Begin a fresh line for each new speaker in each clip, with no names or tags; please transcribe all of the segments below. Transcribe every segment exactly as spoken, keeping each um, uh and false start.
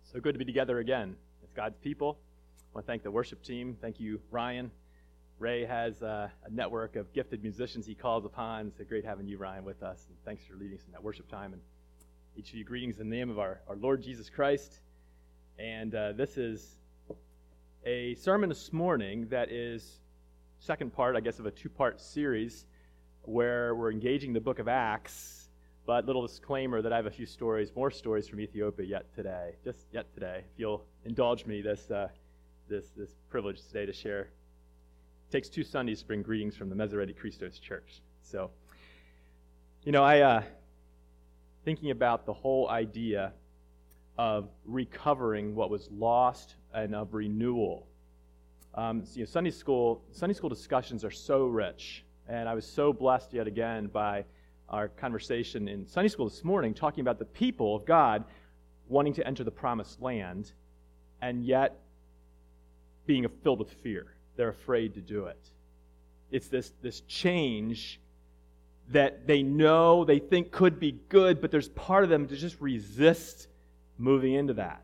So good to be together again as God's people. I want to thank the worship team. Thank you, Ryan. Ray has uh, a network of gifted musicians he calls upon. It's great having you, Ryan, with us. And thanks for leading us in that worship time. And each of you, greetings in the name of our, our Lord Jesus Christ. And uh, this is a sermon this morning that is second part, I guess, of a two-part series where we're engaging the book of Acts. But little disclaimer that I have a few stories, more stories from Ethiopia yet today, just yet today. If you'll indulge me, this uh, this this privilege today to share. It takes two Sundays to bring greetings from the Masoreti Christos Church. So, you know, I uh, thinking about the whole idea of recovering what was lost and of renewal. Um, so, you know, Sunday school Sunday school discussions are so rich, and I was so blessed yet again by our conversation in Sunday school this morning, talking about the people of God wanting to enter the promised land and yet being filled with fear. They're afraid to do it. It's this, this change that they know, they think could be good, but there's part of them to just resist moving into that.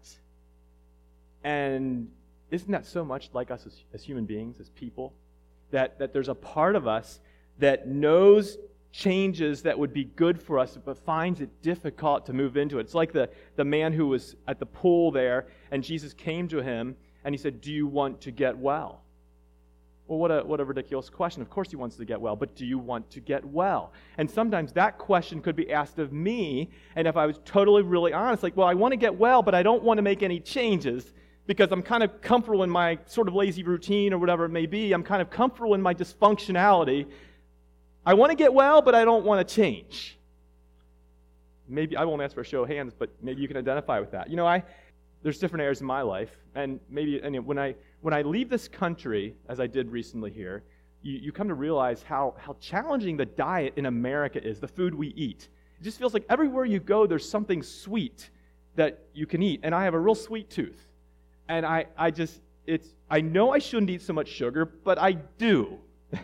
And isn't that so much like us as, as human beings, as people? That, that there's a part of us that knows changes that would be good for us, but finds it difficult to move into it. It's like the, the man who was at the pool there, and Jesus came to him, and he said, "Do you want to get well?" Well, what a what a ridiculous question. Of course he wants to get well, but do you want to get well? And sometimes that question could be asked of me, and if I was totally really honest, like, well, I want to get well, but I don't want to make any changes, because I'm kind of comfortable in my sort of lazy routine or whatever it may be. I'm kind of comfortable in my dysfunctionality. I want to get well, but I don't want to change. Maybe I won't ask for a show of hands, but maybe you can identify with that. You know, I there's different areas in my life, and maybe and when I when I leave this country, as I did recently here, you, you come to realize how how challenging the diet in America is, the food we eat. It just feels like everywhere you go, there's something sweet that you can eat, and I have a real sweet tooth, and I I just it's I know I shouldn't eat so much sugar, but I do.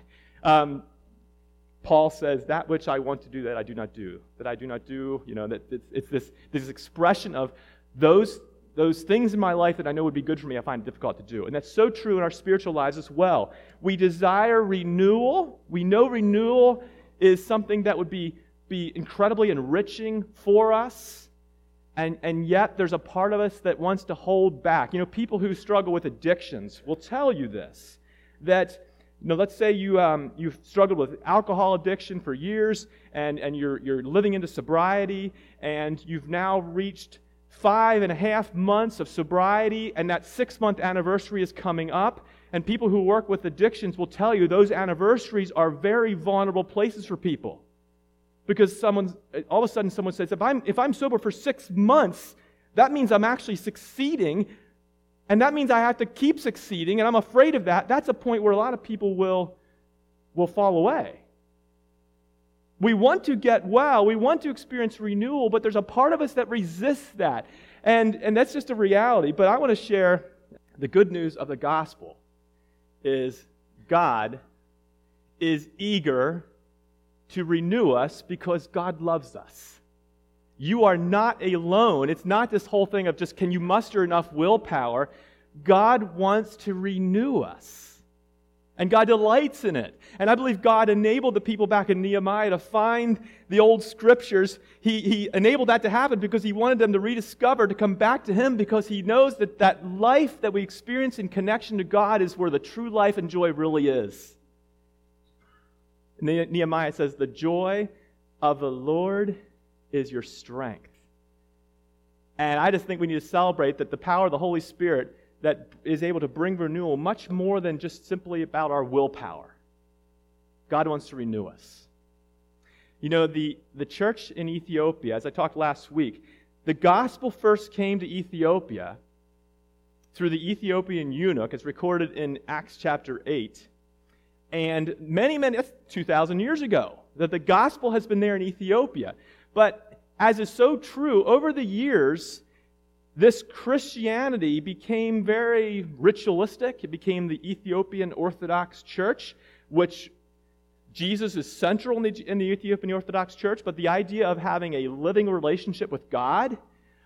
um, Paul says, that which I want to do, that I do not do. That I do not do, you know, that it's, it's this, this expression of those, those things in my life that I know would be good for me, I find it difficult to do. And that's so true in our spiritual lives as well. We desire renewal. We know renewal is something that would be, be incredibly enriching for us. And, and yet there's a part of us that wants to hold back. You know, people who struggle with addictions will tell you this, that You know, let's say you um, you've struggled with alcohol addiction for years, and, and you're you're living into sobriety, and you've now reached five and a half months of sobriety, and that six-month anniversary is coming up. And people who work with addictions will tell you those anniversaries are very vulnerable places for people, because someone's all of a sudden someone says, if I'm if I'm sober for six months, that means I'm actually succeeding. And that means I have to keep succeeding, and I'm afraid of that. That's a point where a lot of people will, will fall away. We want to get well. We want to experience renewal, but there's a part of us that resists that. And, and that's just a reality. But I want to share the good news of the gospel is God is eager to renew us because God loves us. You are not alone. It's not this whole thing of just, can you muster enough willpower? God wants to renew us. And God delights in it. And I believe God enabled the people back in Nehemiah to find the old scriptures. He, he enabled that to happen because He wanted them to rediscover, to come back to Him, because He knows that that life that we experience in connection to God is where the true life and joy really is. Nehemiah says, the joy of the Lord is your strength. And I just think we need to celebrate that the power of the Holy Spirit that is able to bring renewal much more than just simply about our willpower. God wants to renew us. You know, the, the church in Ethiopia, as I talked last week, the gospel first came to Ethiopia through the Ethiopian eunuch. It's recorded in Acts chapter eight. And many, many, that's two thousand years ago, that the gospel has been there in Ethiopia. But as is so true, over the years, this Christianity became very ritualistic. It became the Ethiopian Orthodox Church, which Jesus is central in the, in the Ethiopian Orthodox Church, but the idea of having a living relationship with God,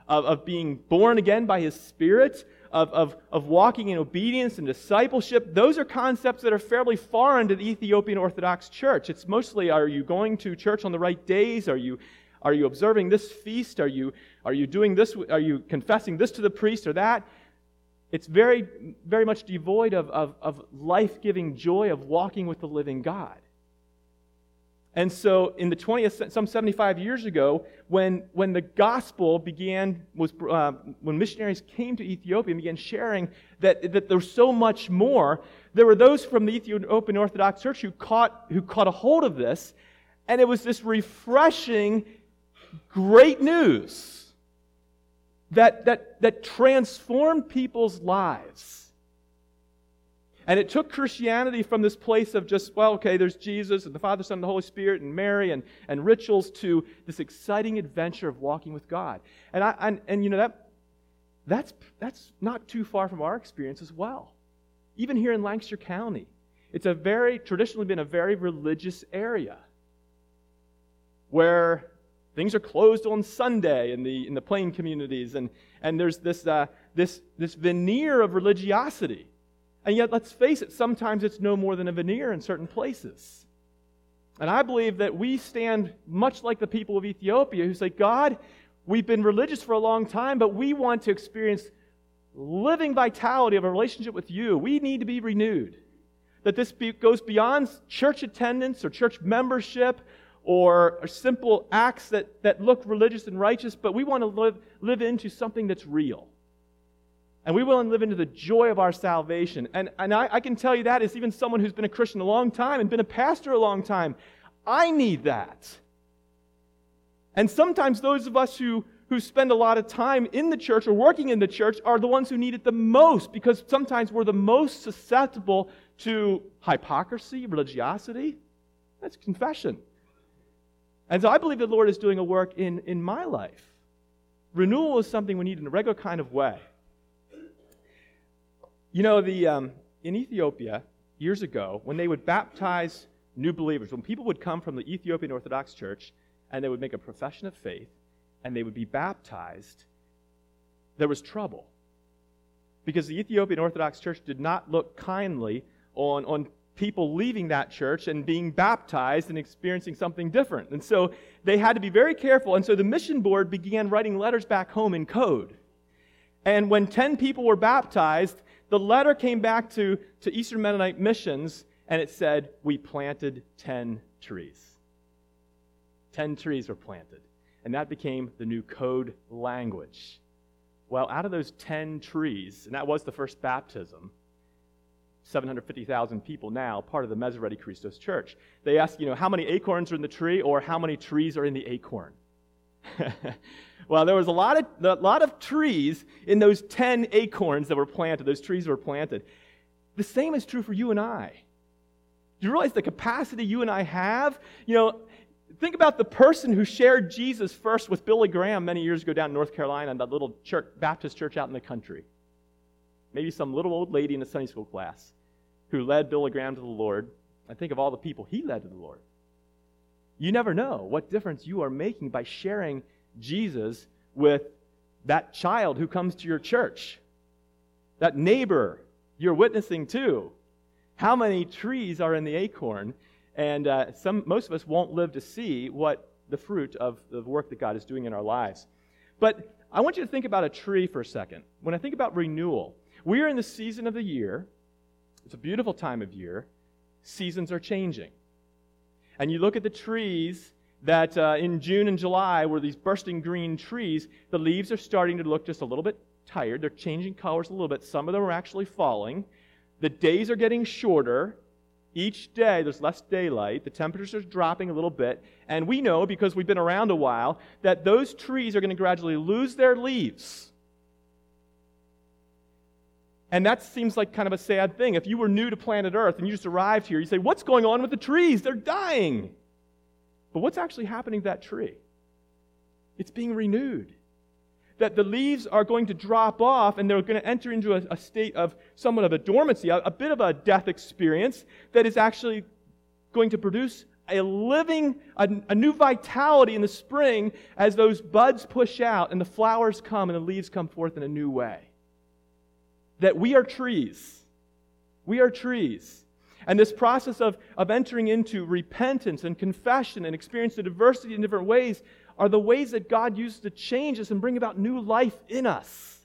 of, of being born again by His Spirit, of, of, of walking in obedience and discipleship. Those are concepts that are fairly foreign to the Ethiopian Orthodox Church. It's mostly, are you going to church on the right days? Are you Are you observing this feast? Are you are you doing this? Are you confessing this to the priest or that? It's very, very much devoid of, of, of life-giving joy of walking with the living God. And so in the twentieth, some seventy-five years ago, when, when the gospel began, was uh, when missionaries came to Ethiopia and began sharing that, that there was so much more, there were those from the Ethiopian Orthodox Church who caught, who caught a hold of this, and it was this refreshing, great news that, that, that transformed people's lives. And it took Christianity from this place of just, well, okay, there's Jesus and the Father, Son, and the Holy Spirit and Mary and, and rituals to this exciting adventure of walking with God. And I and, and you know that that's that's not too far from our experience as well. Even here in Lancaster County, it's a very traditionally been a very religious area where things are closed on Sunday in the in the plain communities, and and there's this uh, this this veneer of religiosity. And yet, let's face it, sometimes it's no more than a veneer in certain places. And I believe that we stand much like the people of Ethiopia who say, God, we've been religious for a long time, but we want to experience living vitality of a relationship with you. We need to be renewed. That this be, goes beyond church attendance or church membership or, or simple acts that, that look religious and righteous, but we want to live, live into something that's real. And we will live into the joy of our salvation. And, and I, I can tell you that as even someone who's been a Christian a long time and been a pastor a long time. I need that. And sometimes those of us who, who spend a lot of time in the church or working in the church are the ones who need it the most, because sometimes we're the most susceptible to hypocrisy, religiosity. That's confession. And so I believe the Lord is doing a work in, in my life. Renewal is something we need in a regular kind of way. You know, the um, in Ethiopia, years ago, when they would baptize new believers, when people would come from the Ethiopian Orthodox Church and they would make a profession of faith and they would be baptized, there was trouble. Because the Ethiopian Orthodox Church did not look kindly on, on people leaving that church and being baptized and experiencing something different. And so they had to be very careful. And so the mission board began writing letters back home in code. And when ten people were baptized, the letter came back to, to Eastern Mennonite Missions, and it said, we planted ten trees. Ten trees were planted. And that became the new code language. Well, out of those ten trees, and that was the first baptism, seven hundred fifty thousand people now, part of the Masoreti Christos Church. They asked, you know, how many acorns are in the tree, or how many trees are in the acorn? Well, there was a lot of a lot of trees in those ten acorns that were planted. Those trees were planted. The same is true for you and I. Do you realize the capacity you and I have? You know, think about the person who shared Jesus first with Billy Graham many years ago down in North Carolina in that little church, Baptist church out in the country. Maybe some little old lady in a Sunday school class who led Billy Graham to the Lord. I think of all the people he led to the Lord. You never know what difference you are making by sharing Jesus with that child who comes to your church, that neighbor you're witnessing to. How many trees are in the acorn? And uh, some, most of us won't live to see what the fruit of the work that God is doing in our lives. But I want you to think about a tree for a second. When I think about renewal, we are in the season of the year. It's a beautiful time of year. Seasons are changing. And you look at the trees that uh, in June and July were these bursting green trees. The leaves are starting to look just a little bit tired. They're changing colors a little bit. Some of them are actually falling. The days are getting shorter. Each day there's less daylight. The temperatures are dropping a little bit. And we know, because we've been around a while, that those trees are going to gradually lose their leaves. And that seems like kind of a sad thing. If you were new to planet Earth and you just arrived here, you say, what's going on with the trees? They're dying. But what's actually happening to that tree? It's being renewed. That the leaves are going to drop off and they're going to enter into a, a state of somewhat of a dormancy, a, a bit of a death experience that is actually going to produce a living, a, a new vitality in the spring as those buds push out and the flowers come and the leaves come forth in a new way. That we are trees. We are trees. And this process of, of entering into repentance and confession and experiencing the diversity in different ways are the ways that God uses to change us and bring about new life in us.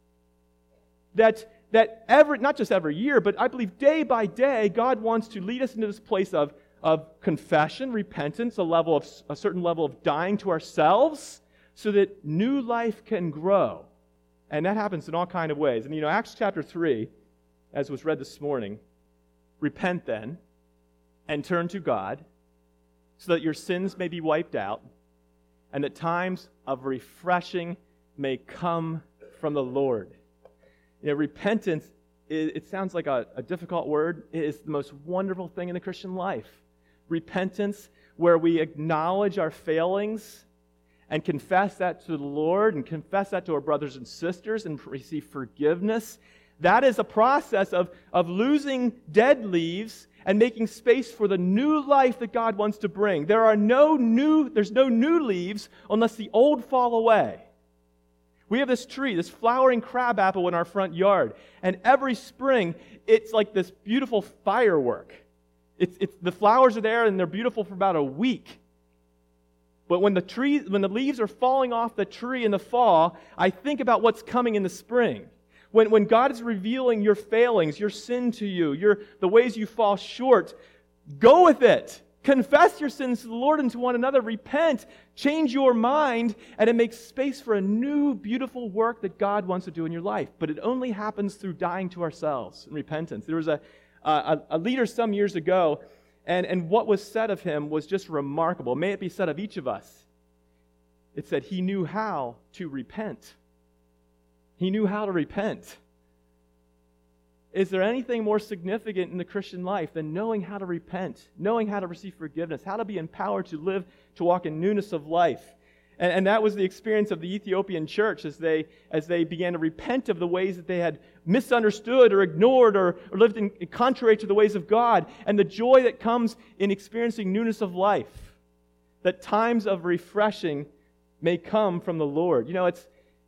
That, that every, not just every year, but I believe day by day, God wants to lead us into this place of, of confession, repentance, a level of a certain level of dying to ourselves, so that new life can grow. And that happens in all kinds of ways. And you know, Acts chapter three, as was read this morning, repent then, and turn to God, so that your sins may be wiped out, and that times of refreshing may come from the Lord. You know, repentance, it, it sounds like a, a difficult word. It is the most wonderful thing in the Christian life. Repentance, where we acknowledge our failings and confess that to the Lord and confess that to our brothers and sisters and receive forgiveness. That is a process of, of losing dead leaves and making space for the new life that God wants to bring. There are no new, there's no new leaves unless the old fall away. We have this tree, this flowering crabapple in our front yard, and every spring it's like this beautiful firework. It's, it's the flowers are there and they're beautiful for about a week. But when the tree, when the leaves are falling off the tree in the fall, I think about what's coming in the spring. When, when God is revealing your failings, your sin to you, your, the ways you fall short, go with it. Confess your sins to the Lord and to one another. Repent. Change your mind. And it makes space for a new, beautiful work that God wants to do in your life. But it only happens through dying to ourselves and repentance. There was a, a, a leader some years ago, and, and what was said of him was just remarkable. May it be said of each of us. It said he knew how to repent. He knew how to repent. Is there anything more significant in the Christian life than knowing how to repent, knowing how to receive forgiveness, how to be empowered to live, to walk in newness of life? And, and that was the experience of the Ethiopian church as they as they began to repent of the ways that they had misunderstood or ignored or, or lived in contrary to the ways of God, and the joy that comes in experiencing newness of life, that times of refreshing may come from the Lord. You know, it's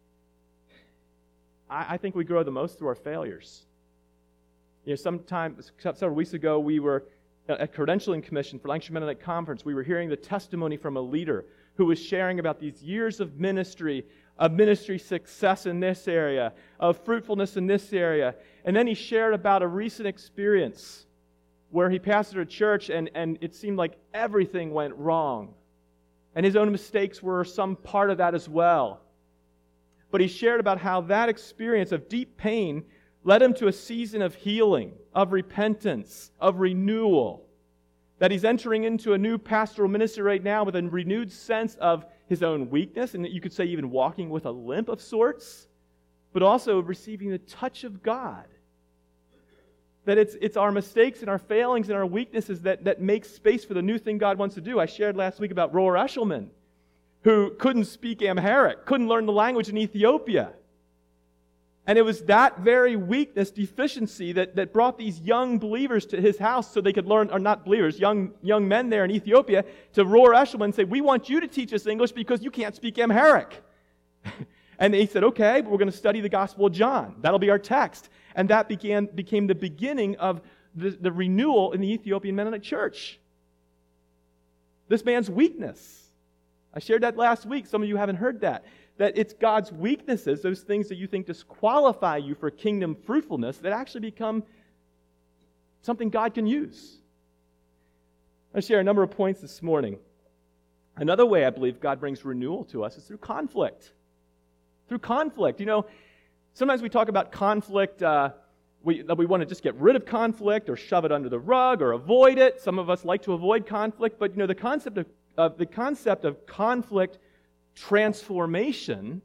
I think we grow the most through our failures. You know, sometime, several weeks ago, we were at Credentialing Commission for Lancashire Mennonite Conference. We were hearing the testimony from a leader who was sharing about these years of ministry, of ministry success in this area, of fruitfulness in this area. And then he shared about a recent experience where he pastored a church and, and it seemed like everything went wrong. And his own mistakes were some part of that as well. But he shared about how that experience of deep pain led him to a season of healing, of repentance, of renewal. That he's entering into a new pastoral ministry right now with a renewed sense of his own weakness, and you could say even walking with a limp of sorts, but also receiving the touch of God. That it's it's our mistakes and our failings and our weaknesses that, that make space for the new thing God wants to do. I shared last week about Roar Eshelman, who couldn't speak Amharic, couldn't learn the language in Ethiopia. And it was that very weakness, deficiency, that, that brought these young believers to his house so they could learn, or not believers, young young men there in Ethiopia, to Roar Eshelman and say, we want you to teach us English because you can't speak Amharic. And he said, okay, but we're going to study the Gospel of John. That'll be our text. And that began became the beginning of the, the renewal in the Ethiopian Mennonite Church. This man's weakness. I shared that last week. Some of you haven't heard that. That it's God's weaknesses, those things that you think disqualify you for kingdom fruitfulness, that actually become something God can use. I'll share a number of points this morning. Another way I believe God brings renewal to us is through conflict. Through conflict. You know, sometimes we talk about conflict, uh, we, that we want to just get rid of conflict or shove it under the rug or avoid it. Some of us like to avoid conflict, but you know, the concept of, of the concept of conflict transformation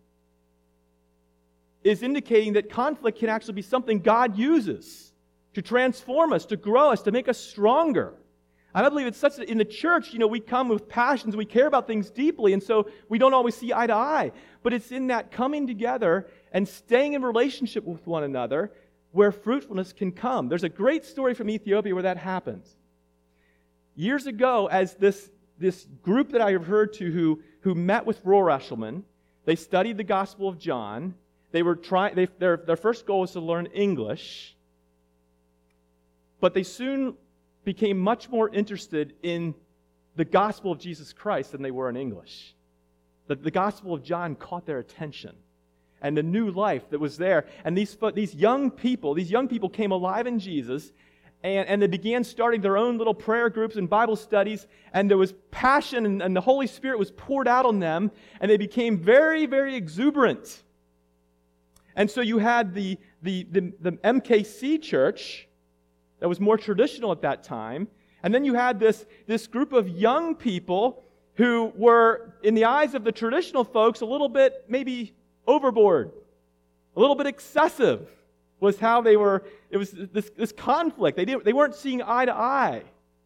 is indicating that conflict can actually be something God uses to transform us, to grow us, to make us stronger. And I believe it's such that in the church, you know, we come with passions, we care about things deeply, and so we don't always see eye to eye. But it's in that coming together and staying in relationship with one another where fruitfulness can come. There's a great story from Ethiopia where that happens. years ago, as this, this group that I referred to who, who met with Rohr Eshelman, they studied the Gospel of John. They were trying. They, their, their first goal was to learn English. But they soon became much more interested in the gospel of Jesus Christ than they were in English. The, the Gospel of John caught their attention, and the new life that was there. And these, these young people, these young people came alive in Jesus, and, and they began starting their own little prayer groups and Bible studies, and there was passion, and, and the Holy Spirit was poured out on them, and they became very, very exuberant. And so you had the, the, the, the M K C church that was more traditional at that time, and then you had this, this group of young people who were, in the eyes of the traditional folks, a little bit maybe overboard, a little bit excessive was how they were. It was this, this conflict. They, didn't, they weren't seeing eye to eye.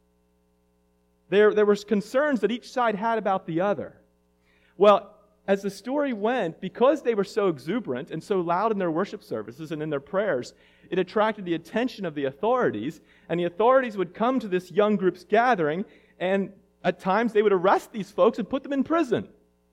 There, there was concerns that each side had about the other. Well, as the story went, because they were so exuberant and so loud in their worship services and in their prayers, it attracted the attention of the authorities, and the authorities would come to this young group's gathering, and at times they would arrest these folks and put them in prison.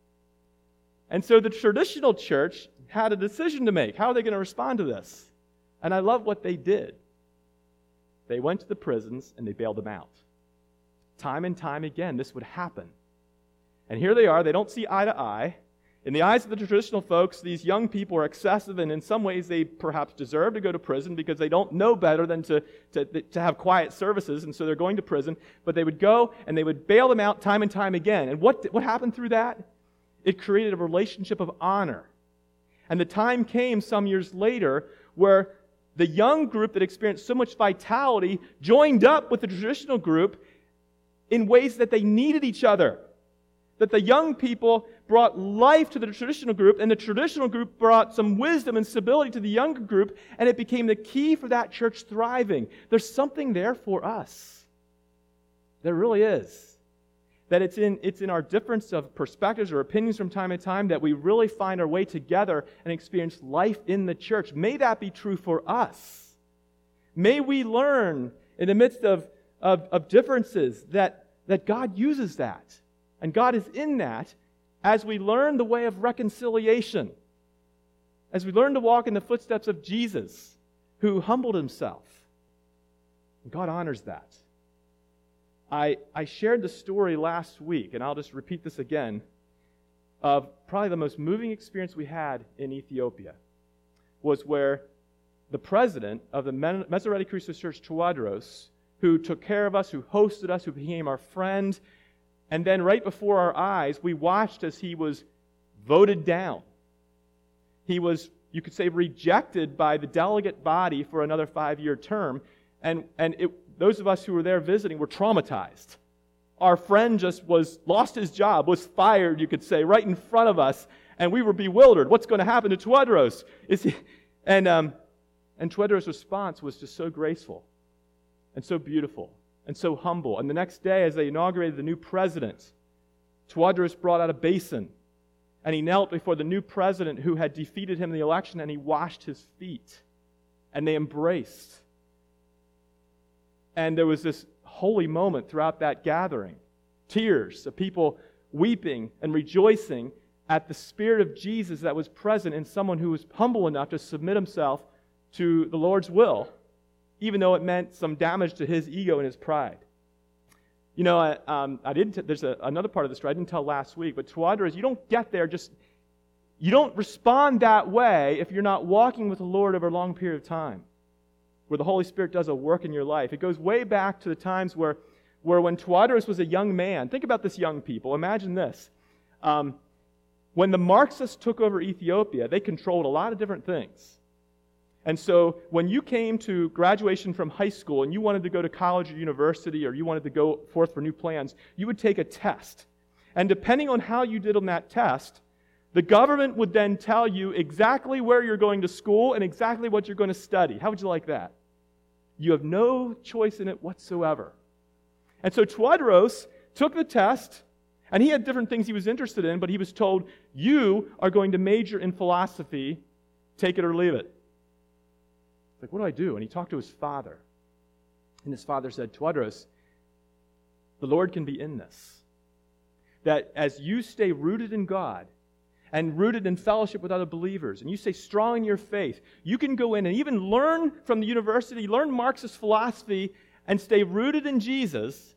And so the traditional church had a decision to make. How are they going to respond to this? And I love what they did. They went to the prisons and they bailed them out. Time and time again, this would happen. And here they are, they don't see eye to eye. In the eyes of the traditional folks, these young people are excessive, and in some ways they perhaps deserve to go to prison because they don't know better than to, to, to have quiet services, and so they're going to prison. But they would go and they would bail them out time and time again. And what, what happened through that? It created a relationship of honor. And the time came some years later where the young group that experienced so much vitality joined up with the traditional group in ways that they needed each other. That the young people brought life to the traditional group, and the traditional group brought some wisdom and stability to the younger group, and it became the key for that church thriving. There's something there for us. There really is. That it's in, it's in our difference of perspectives or opinions from time to time that we really find our way together and experience life in the church. May that be true for us. May we learn in the midst of, of, of differences that, that God uses that. And God is in that as we learn the way of reconciliation. As we learn to walk in the footsteps of Jesus, who humbled himself. And God honors that. I, I shared the story last week, and I'll just repeat this again, of probably the most moving experience we had in Ethiopia was where the president of the Masoretic Christos Church, Tawadros, who took care of us, who hosted us, who became our friend, and then right before our eyes, we watched as he was voted down. He was, you could say, rejected by the delegate body for another five-year term, and, and it those of us who were there visiting were traumatized. Our friend just was lost his job, was fired, you could say, right in front of us, and we were bewildered. What's going to happen to Tawadros? Is he? And um, and Tawadros' response was just so graceful, and so beautiful, and so humble. And the next day, as they inaugurated the new president, Tawadros brought out a basin, and he knelt before the new president who had defeated him in the election, and he washed his feet, and they embraced. And there was this holy moment throughout that gathering. Tears of people weeping and rejoicing at the Spirit of Jesus that was present in someone who was humble enough to submit himself to the Lord's will, even though it meant some damage to his ego and his pride. You know, I, um, I didn't. T- there's a, another part of the story I didn't tell last week, but Tawadros, you don't get there just. You don't respond that way if you're not walking with the Lord over a long period of time, where the Holy Spirit does a work in your life. It goes way back to the times where, where when Tawadros was a young man. Think about this, young people. Imagine this. Um, when the Marxists took over Ethiopia, they controlled a lot of different things. And so when you came to graduation from high school and you wanted to go to college or university, or you wanted to go forth for new plans, you would take a test. And depending on how you did on that test, the government would then tell you exactly where you're going to school and exactly what you're going to study. How would you like that? You have no choice in it whatsoever. And so Tawadros took the test, and he had different things he was interested in, but he was told, you are going to major in philosophy, take it or leave it. Like, what do I do? And he talked to his father. And his father said, Tawadros, the Lord can be in this. That as you stay rooted in God and rooted in fellowship with other believers, and you stay strong in your faith, you can go in and even learn from the university, learn Marxist philosophy, and stay rooted in Jesus,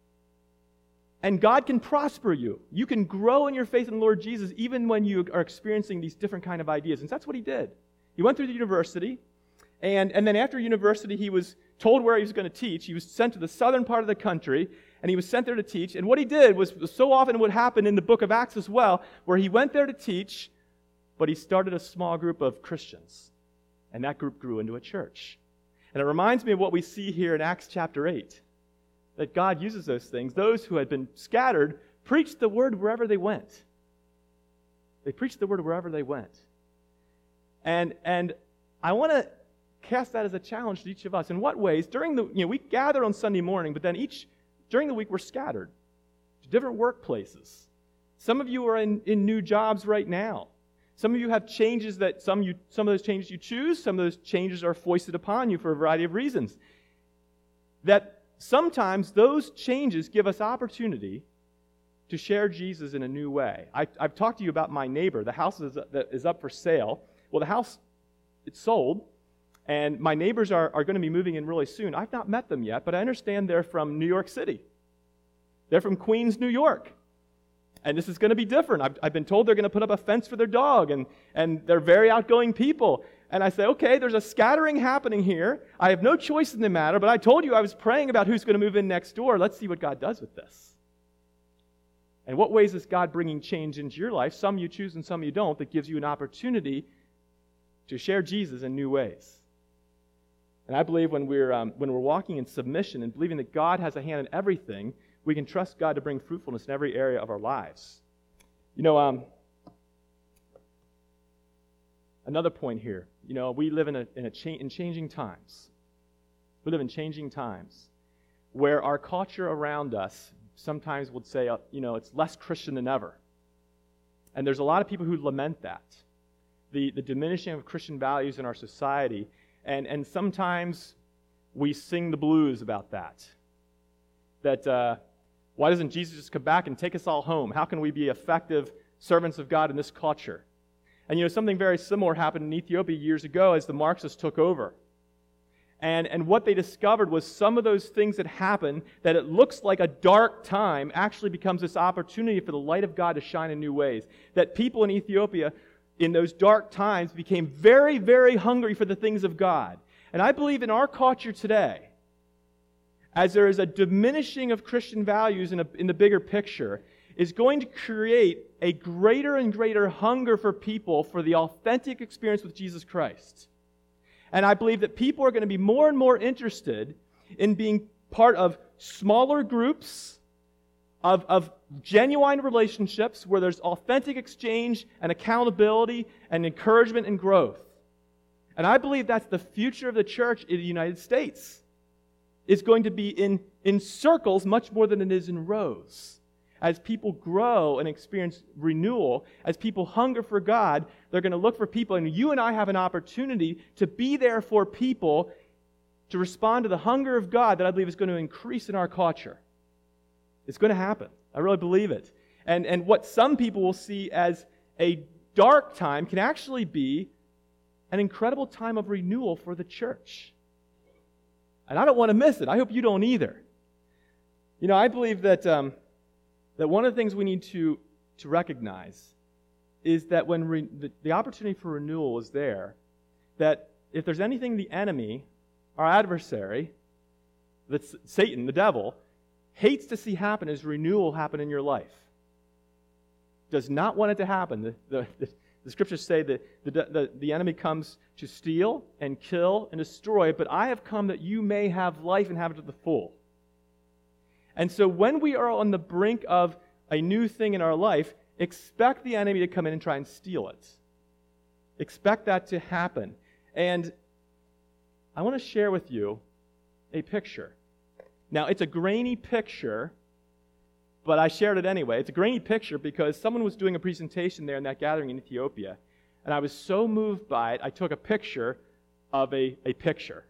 and God can prosper you. You can grow in your faith in the Lord Jesus even when you are experiencing these different kind of ideas. And that's what he did. He went through the university, and, and then after university he was told where he was going to teach. He was sent to the southern part of the country, and he was sent there to teach. And what he did was, was so often what happened in the book of Acts as well, where he went there to teach, but he started a small group of Christians. And that group grew into a church. And it reminds me of what we see here in Acts chapter eight, that God uses those things. Those who had been scattered preached the word wherever they went. They preached the word wherever they went. And, and I want to cast that as a challenge to each of us. In what ways? During the, you know, we gather on Sunday morning, but then each, during the week we're scattered to different workplaces. Some of you are in, in new jobs right now. Some of you have changes that, some, you, some of those changes you choose, some of those changes are foisted upon you for a variety of reasons. That sometimes those changes give us opportunity to share Jesus in a new way. I, I've talked to you about my neighbor. The house is, that is up for sale. Well, the house, it's sold, and my neighbors are, are going to be moving in really soon. I've not met them yet, but I understand they're from New York City. They're from Queens, New York. And this is going to be different. I've, I've been told they're going to put up a fence for their dog, and, and they're very outgoing people. And I say, okay, there's a scattering happening here. I have no choice in the matter, but I told you I was praying about who's going to move in next door. Let's see what God does with this. And what ways is God bringing change into your life? Some you choose and some you don't, that gives you an opportunity to share Jesus in new ways. And I believe when we're, um, when we're walking in submission and believing that God has a hand in everything, we can trust God to bring fruitfulness in every area of our lives. You know, um, another point here. You know, we live in a, in a cha- in changing times. We live in changing times where our culture around us sometimes would say, uh, you know, it's less Christian than ever. And there's a lot of people who lament that, the, the diminishing of Christian values in our society. And, and sometimes we sing the blues about that. That, uh, why doesn't Jesus just come back and take us all home? How can we be effective servants of God in this culture? And you know, something very similar happened in Ethiopia years ago as the Marxists took over. And, and what they discovered was some of those things that happened, that it looks like a dark time, actually becomes this opportunity for the light of God to shine in new ways. That people in Ethiopia, in those dark times, became very, very hungry for the things of God. And I believe in our culture today, as there is a diminishing of Christian values in, a, in the bigger picture, is going to create a greater and greater hunger for people for the authentic experience with Jesus Christ. And I believe that people are going to be more and more interested in being part of smaller groups, of, of genuine relationships where there's authentic exchange and accountability and encouragement and growth. And I believe that's the future of the church in the United States. It's going to be in, in circles much more than it is in rows. As people grow and experience renewal, as people hunger for God, they're going to look for people. And you and I have an opportunity to be there for people, to respond to the hunger of God that I believe is going to increase in our culture. It's going to happen. I really believe it. And, and what some people will see as a dark time can actually be an incredible time of renewal for the church. And I don't want to miss it. I hope you don't either. You know, I believe that um, that one of the things we need to, to recognize is that when re- the, the opportunity for renewal is there, that if there's anything the enemy, our adversary, that's Satan, the devil, hates to see happen is renewal happen in your life. Does not want it to happen. The, the, the, the scriptures say that the, the, the enemy comes to steal and kill and destroy, but I have come that you may have life and have it to the full. And so when we are on the brink of a new thing in our life, expect the enemy to come in and try and steal it. Expect that to happen. And I want to share with you a picture. Now, it's a grainy picture, but I shared it anyway. It's a grainy picture because someone was doing a presentation there in that gathering in Ethiopia, and I was so moved by it, I took a picture of a, a picture.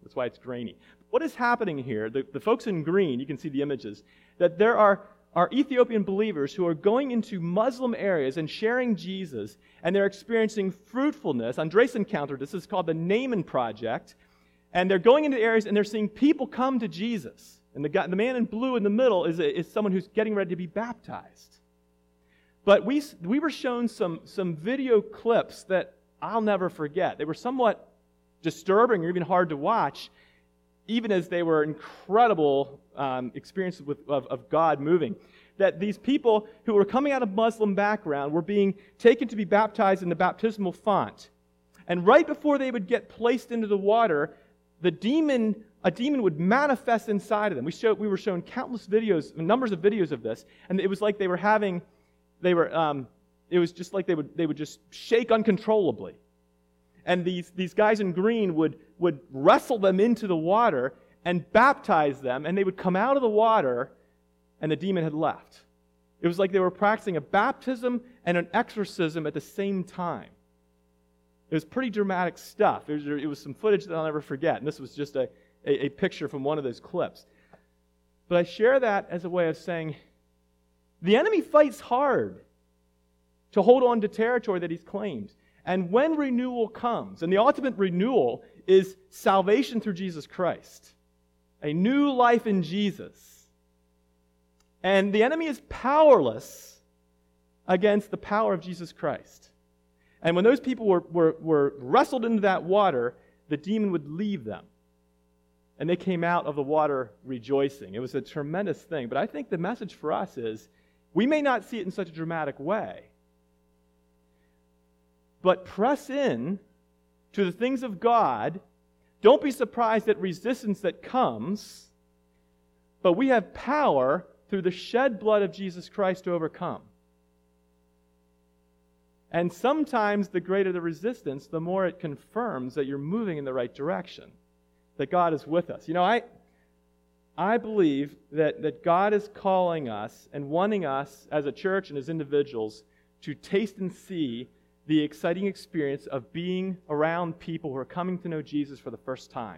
That's why it's grainy. What is happening here, the, the folks in green, you can see the images, that there are, are Ethiopian believers who are going into Muslim areas and sharing Jesus, and they're experiencing fruitfulness. Andres encountered this. This is called the Naaman Project. And they're going into areas and they're seeing people come to Jesus. And the, guy, the man in blue in the middle is, a, is someone who's getting ready to be baptized. But we, we were shown some, some video clips that I'll never forget. They were somewhat disturbing or even hard to watch, even as they were incredible um, experiences with, of, of God moving. That these people who were coming out of Muslim background were being taken to be baptized in the baptismal font. And right before they would get placed into the water, the demon, a demon would manifest inside of them. We showed, we were shown countless videos, numbers of videos of this, and it was like they were having, they were, um, it was just like they would, they would just shake uncontrollably. And these, these guys in green would, would wrestle them into the water and baptize them, and they would come out of the water, and the demon had left. It was like they were practicing a baptism and an exorcism at the same time. It was pretty dramatic stuff. It was, it was some footage that I'll never forget, and this was just a, a, a picture from one of those clips. But I share that as a way of saying, the enemy fights hard to hold on to territory that he's claimed. And when renewal comes, and the ultimate renewal is salvation through Jesus Christ, a new life in Jesus. And the enemy is powerless against the power of Jesus Christ. And when those people were, were, were wrestled into that water, the demon would leave them. And they came out of the water rejoicing. It was a tremendous thing. But I think the message for us is, we may not see it in such a dramatic way, but press in to the things of God. Don't be surprised at resistance that comes, but we have power through the shed blood of Jesus Christ to overcome. And sometimes the greater the resistance, the more it confirms that you're moving in the right direction, that God is with us. You know, I I believe that, that God is calling us and wanting us as a church and as individuals to taste and see the exciting experience of being around people who are coming to know Jesus for the first time.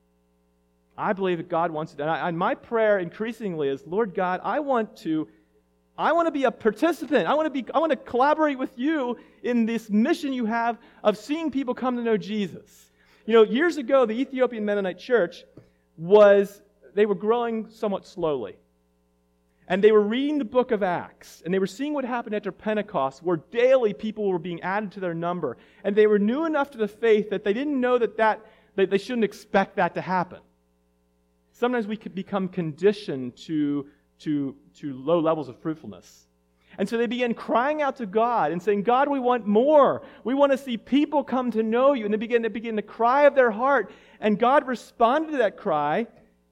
I believe that God wants it. And, I, and my prayer increasingly is, Lord God, I want to I want to be a participant. I want to be I want to collaborate with you in this mission you have of seeing people come to know Jesus. You know, years ago, the Ethiopian Mennonite Church was, they were growing somewhat slowly. And they were reading the book of Acts, and they were seeing what happened after Pentecost, where daily people were being added to their number. And they were new enough to the faith that they didn't know that, that, that they shouldn't expect that to happen. Sometimes we could become conditioned to, to, to low levels of fruitfulness. And so they began crying out to God and saying, God, we want more. We want to see people come to know you. And they began, they began to cry of their heart. And God responded to that cry.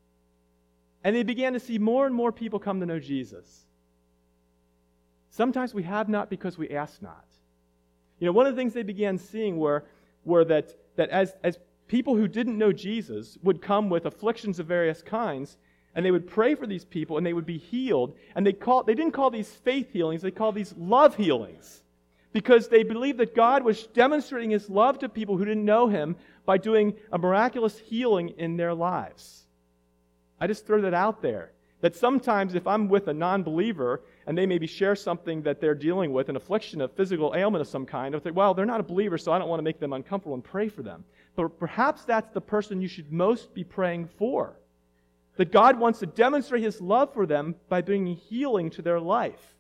And they began to see more and more people come to know Jesus. Sometimes we have not because we ask not. You know, one of the things they began seeing were, were that, that as, as people who didn't know Jesus would come with afflictions of various kinds, and they would pray for these people, and they would be healed. And they call, they didn't call these faith healings, they called these love healings. Because they believed that God was demonstrating His love to people who didn't know Him by doing a miraculous healing in their lives. I just throw that out there. That sometimes if I'm with a non-believer, and they maybe share something that they're dealing with, an affliction, a physical ailment of some kind, I'll think, well, they're not a believer, so I don't want to make them uncomfortable and pray for them. But perhaps that's the person you should most be praying for. That God wants to demonstrate His love for them by bringing healing to their life.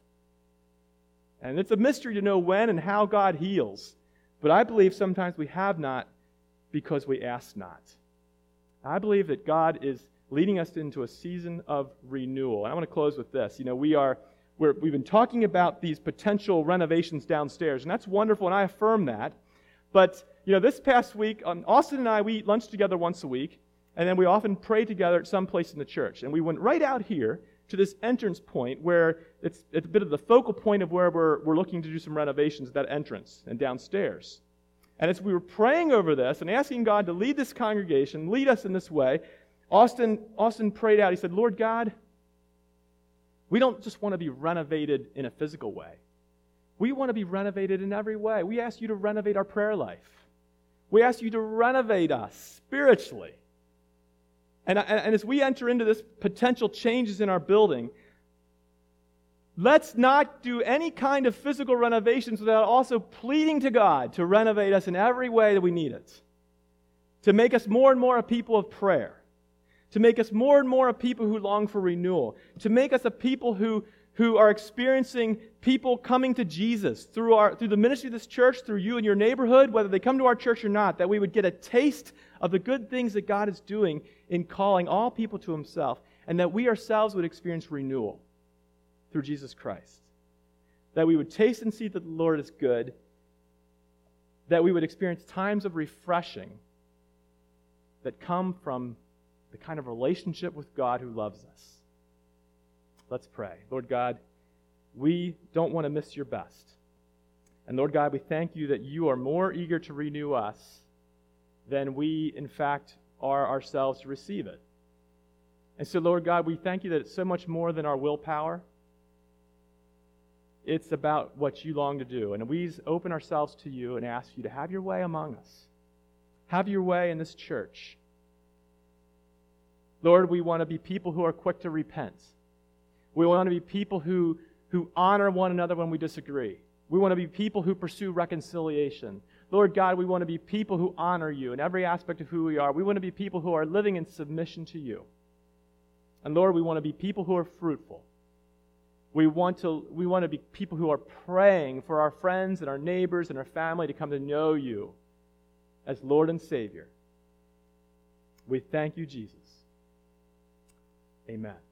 And it's a mystery to know when and how God heals. But I believe sometimes we have not because we ask not. I believe that God is leading us into a season of renewal. And I want to close with this. You know, we are, we're, we've been talking about these potential renovations downstairs, and that's wonderful, and I affirm that. But, you know, this past week, um, Austin and I, we eat lunch together once a week, and then we often pray together at some place in the church. And we went right out here to this entrance point where it's, it's a bit of the focal point of where we're, we're looking to do some renovations at that entrance and downstairs. And as we were praying over this and asking God to lead this congregation, lead us in this way, Austin, Austin prayed out. He said, Lord God, we don't just want to be renovated in a physical way. We want to be renovated in every way. We ask you to renovate our prayer life. We ask you to renovate us spiritually. And, and as we enter into this potential changes in our building, let's not do any kind of physical renovations without also pleading to God to renovate us in every way that we need it. To make us more and more a people of prayer. To make us more and more a people who long for renewal. To make us a people who, who are experiencing people coming to Jesus through our through the ministry of this church, through you and your neighborhood, whether they come to our church or not, that we would get a taste of the good things that God is doing in calling all people to Himself, and that we ourselves would experience renewal through Jesus Christ. That we would taste and see that the Lord is good, that we would experience times of refreshing that come from the kind of relationship with God who loves us. Let's pray. Lord God, we don't want to miss your best. And Lord God, we thank you that you are more eager to renew us than we, in fact, are ourselves to receive it. And so, Lord God, we thank you that it's so much more than our willpower. It's about what you long to do. And we open ourselves to you and ask you to have your way among us. Have your way in this church. Lord, we want to be people who are quick to repent. We want to be people who, who honor one another when we disagree. We want to be people who pursue reconciliation. Lord God, we want to be people who honor you in every aspect of who we are. We want to be people who are living in submission to you. And Lord, we want to be people who are fruitful. We want to, we want to be people who are praying for our friends and our neighbors and our family to come to know you as Lord and Savior. We thank you, Jesus. Amen.